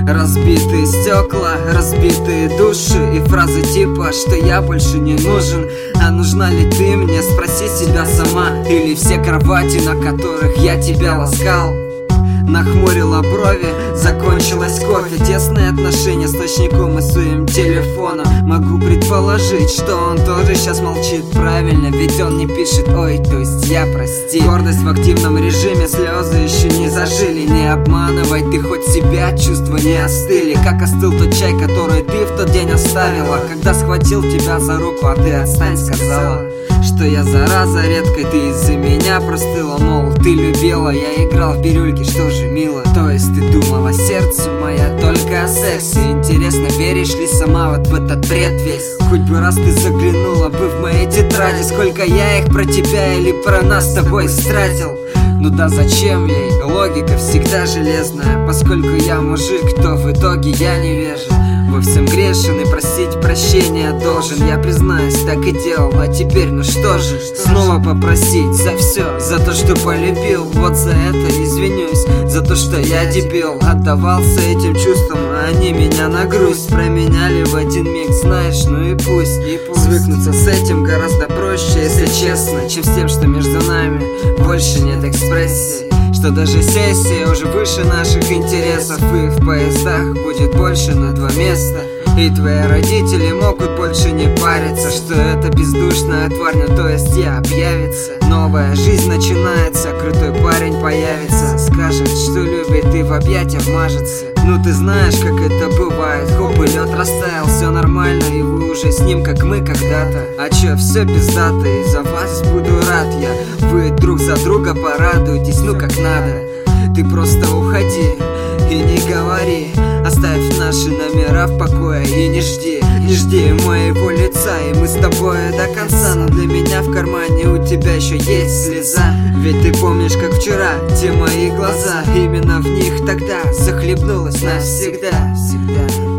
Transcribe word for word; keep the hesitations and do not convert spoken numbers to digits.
Разбитые стекла, разбитые души и фразы типа, что я больше не нужен. А нужна ли ты мне, спроси себя сама. Или все кровати, на которых я тебя ласкал. Нахмурила брови, закончилось кофе. Тесные отношения с ночником и своим телефоном. Могу предположить, что он тоже сейчас молчит. Правильно, ведь он не пишет ой, то есть я, прости. Гордость в активном режиме, слезы еще не зажили. Не обманывай, ты хоть себя, чувства не остыли. Как остыл тот чай, который ты в тот день оставила. Когда схватил тебя за руку, а ты отстань, сказала, что я зараза редкой, ты из-за меня простыла. Мол, ты любила, я играл в бирюльки, что же мило. То есть ты думала, сердце моя только о сексе. Интересно, веришь ли сама вот в этот бред весь? Хоть бы раз ты заглянула бы в мои тетради. Сколько я их про тебя или про нас с тобой истратил. Ну да зачем ей? Логика всегда железная. Поскольку я мужик, то в итоге я невежа. Во всем грешен и просить прощения должен. Я признаюсь, так и делал, а теперь ну что же? Снова попросить за все, за то, что полюбил. Вот за это извинюсь, за то, что я дебил. Отдавался этим чувствам, а они меня на грусть променяли в один миг, знаешь, ну и пусть, и пусть. Свыкнуться с этим гораздо проще, если честно, чем с тем, что между нами больше нет экспрессии. Что даже сессия уже выше наших интересов. И в поездах будет больше на два места. И твои родители могут больше не париться, что это бездушная тварь, ну то есть я, объявится. Новая жизнь начинается, крутой парень появится. Скажет, что любит и в объятия вмажется. Ну ты знаешь, как это бывает. Хоп, и лед растаял, все нормально, и вы уже с ним, как мы когда-то. А чё, все пиздато, и за вас буду рад я. Вы друг за друга порадуйтесь, ну как надо. Ты просто уходи и не говори. Оставь наши номера в покое и не жди. Не жди моего лица, и мы с тобой до конца. Но для меня в кармане у тебя еще есть слеза. Ведь ты помнишь, как вчера те мои глаза. Именно в них тогда захлебнулась навсегда. Всегда.